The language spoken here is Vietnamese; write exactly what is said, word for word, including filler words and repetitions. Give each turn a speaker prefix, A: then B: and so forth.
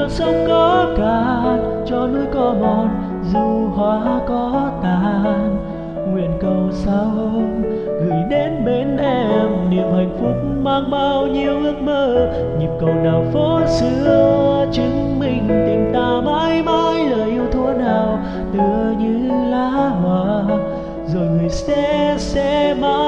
A: sông có cạn, cho núi có mòn, dù hoa có tàn. Nguyện cầu sao gửi đến bên em niềm hạnh phúc mang bao nhiêu ước mơ. Nhịp cầu nào phố xưa chứng minh tình ta mãi mãi, lời yêu thuở nào tựa như lá hoa, rồi người sẽ sẽ mãi